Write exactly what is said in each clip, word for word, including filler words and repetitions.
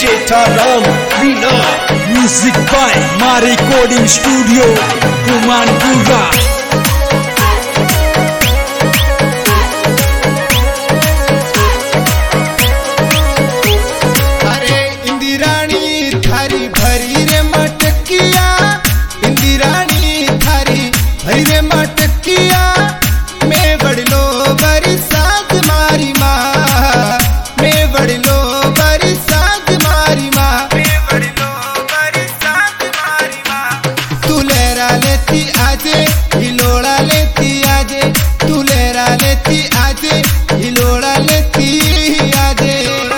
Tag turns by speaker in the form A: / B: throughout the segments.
A: Jetaram Veena. Music by Ma Recording Studio, Kumanpura.
B: रे मटकिया में बड़लो बरसात मारी माँ, में बड़लो बरसात मारी माँ, में बड़लो बरसात मारी माँ। तू लहरा लेती आजे हिलोड़ा लेती आजे, तू लहरा लेती आजे हिलोड़ा लेती आजे।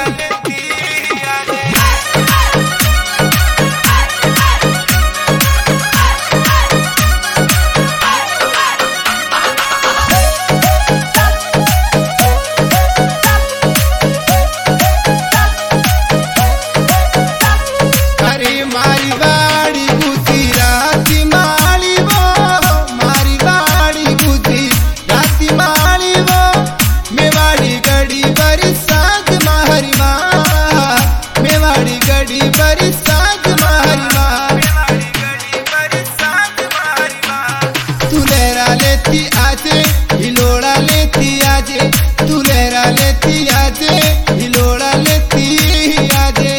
B: तू लहरा लेती आजे हिलोड़ा लेती आजे, तू लहरा लेती आजे हिलोड़ा लेती आजे।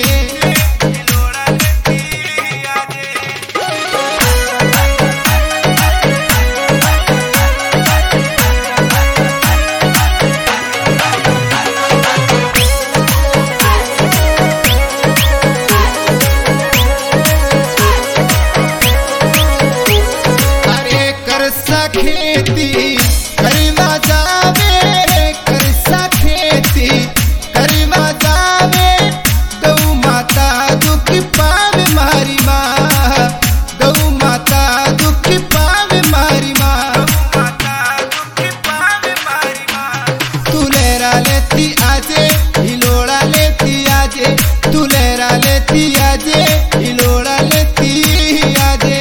B: खेती करवा जावे करसा खेती करवा जावे, गौ माता दुख पावे मारी माँ, गौ माता दुख पावे मारी माँ, माता दुख पावे मारी माँ। तू लहरा लेती आजे हिलोड़ा लेती आजे, तू लहरा लेती आजे हिलोड़ा लेती आजे।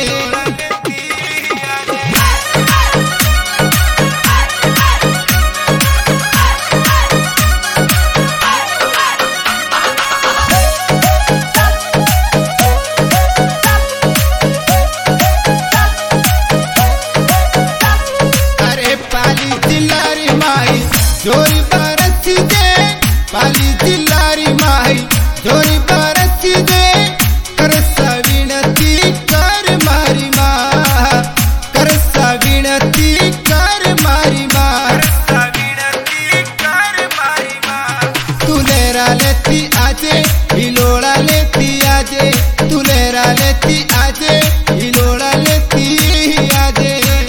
B: जोरी बरसी दे पाली जिलारी माही, जोरी बरसी दे करसा विनती कर मारी माँ, करसा विनती कर मारी माँ, करसा विनती कर मारी माँ। तू लहरा लेती आजे हिलोड़ा लेती आजे, तू लहरा लेती आजे हिलोड़ा लेती आजे।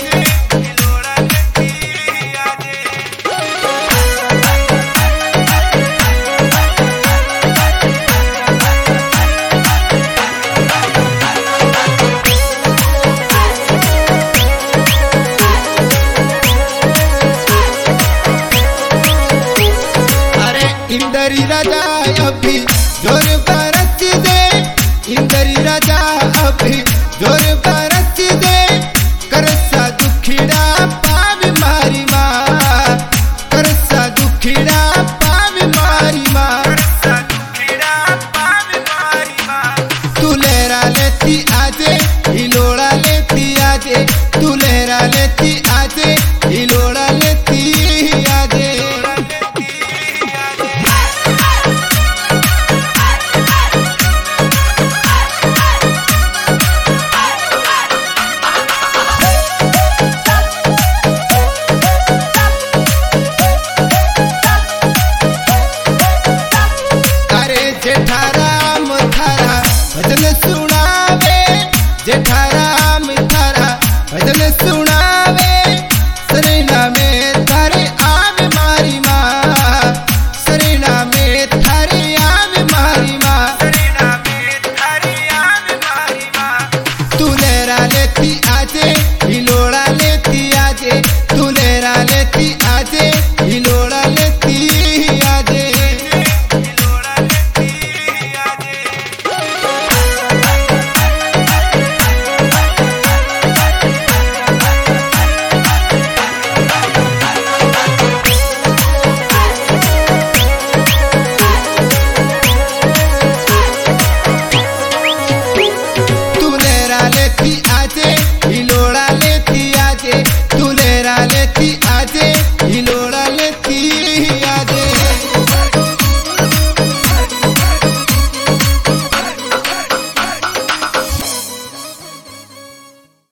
B: इंदरी राजा अभी जोर बरस दे, इंदरी राजा अभी जोर बरस दे, करसा दुखिड़ा पावे मारी माँ, करसा दुखिड़ा पावे मारी माँ, करसा दुखिड़ा पावे मारी माँ। तू लहरा लेती आजे हिलोड़ा लेती आजे, तू लहरा लेती आजे हिलोड़ा लेती आजे। जेठाराम थारा भजन सुन